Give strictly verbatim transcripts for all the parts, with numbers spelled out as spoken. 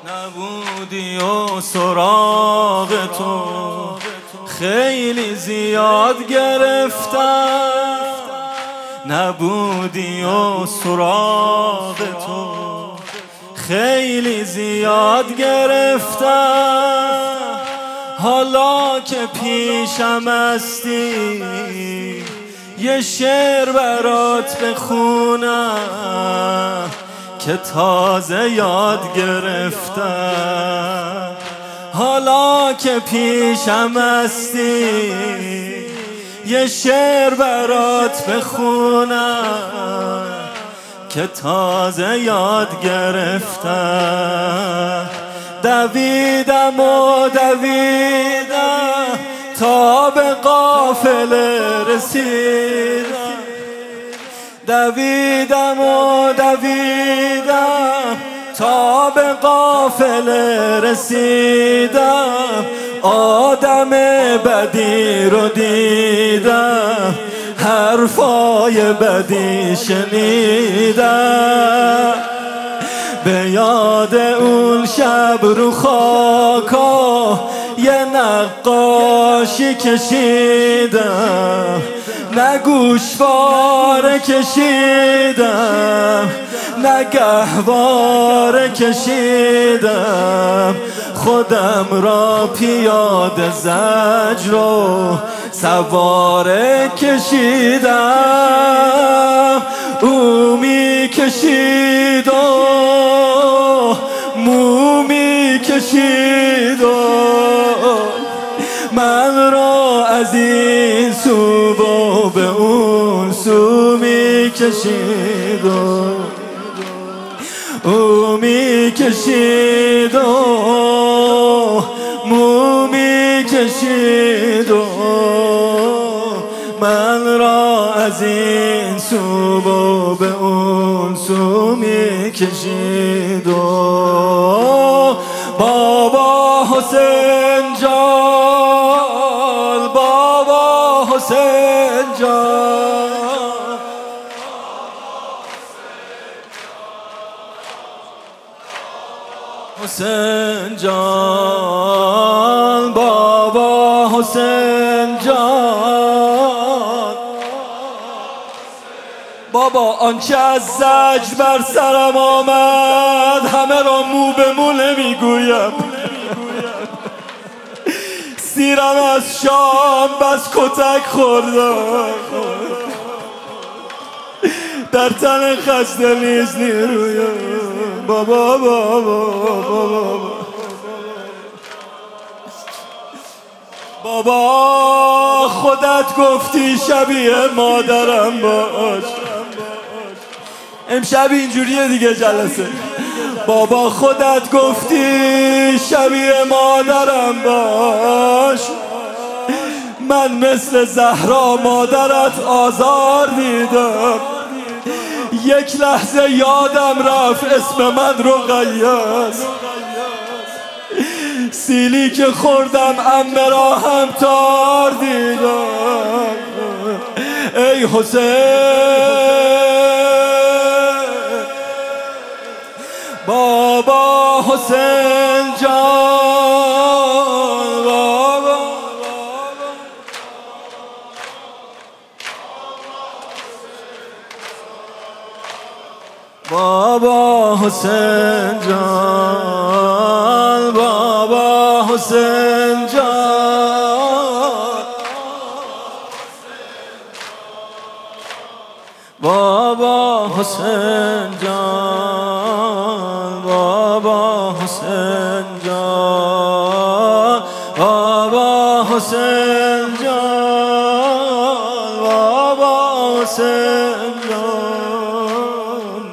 نبودی و سراغ تو خیلی زیاد گرفتم، نبودی و سراغ تو خیلی زیاد گرفتم. حالا که پیشم هستی یه شعر برات بخونم که تازه یاد گرفتم. حالا که پیشم هستی یه شعر برات بخونم که تازه یاد گرفتم. دویدم و دویدم تا به قافله رسیدم، دویدم و دویدم تا به قافله رسیدم. آدم بدی رو دیدم، حرفای بدی شنیدم. به یاد اون شب رو خاکا یه نقاشی کشیدم، نه گوشواره کشیدم نه گهواره کشیدم. خودم را پیاده زجر و سواره کشیدم. او می کشید و مو می کشید و من را از این سو و به اون سو می کشید و او می کشید و مو می کشید و من را از این سو و به اون سو می کشید و بابا حسین جان، بابا حسین جان، حسین جان، بابا حسین جان. بابا آنچه از زجر بر سرم آمد همه را مو به مو نمیگویم. سیرم از شام بس کتک خوردم، در تن خسته نیز نیرویم. بابا بابا بابا بابا خودت گفتی شبیه مادرم باش. امشب اینجوریه دیگه جلسه. بابا خودت گفتی شبیه مادرم باش. من مثل زهرا مادرت آزار دیدم، یک لحظه یادم رفت اسم من رقیه‌ست. سیلی که خوردم عمه را هم تار دیدم. ای حسین، بابا حسین جان، بابا بابا حسین جان، بابا حسین جان، بابا حسین جان، بابا حسین جان، بابا حسین جان، بابا حسین جان.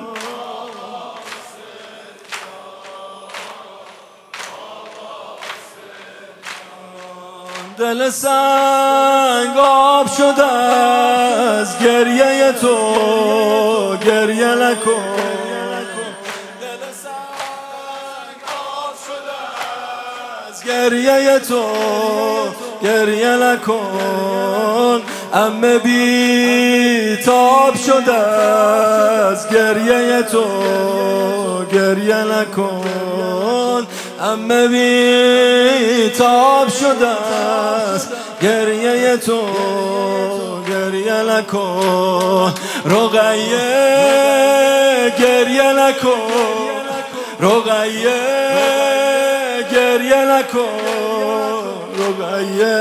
دل سنگ آب شده از گریه تو، گریه نکن. دل سنگ آب شده از گریه تو، گریه نکن. عمه بی تاب شده از گریه تو، گریه نکن. عمه بیتاب شده است گریه تو، گریه نکن رقیه، گریه نکن رقیه، گریه نکن رقیه،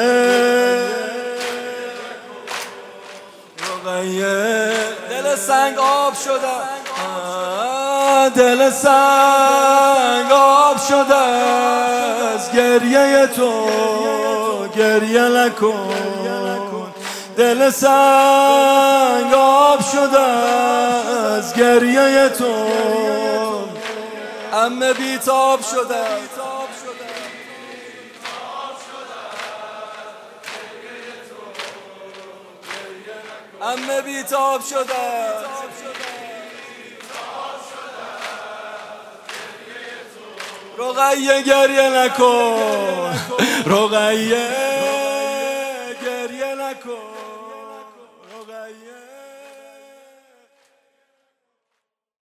رقیه. دل سنگ آب شده، دل سنگ آب شده از گریه تو، گریه نکن. دل سنگ آب شده از گریه تو، عمه بیتاب شده. عمه بیتاب شده. رقیه گریه نکن، رقیه گریه نکن، رقیه.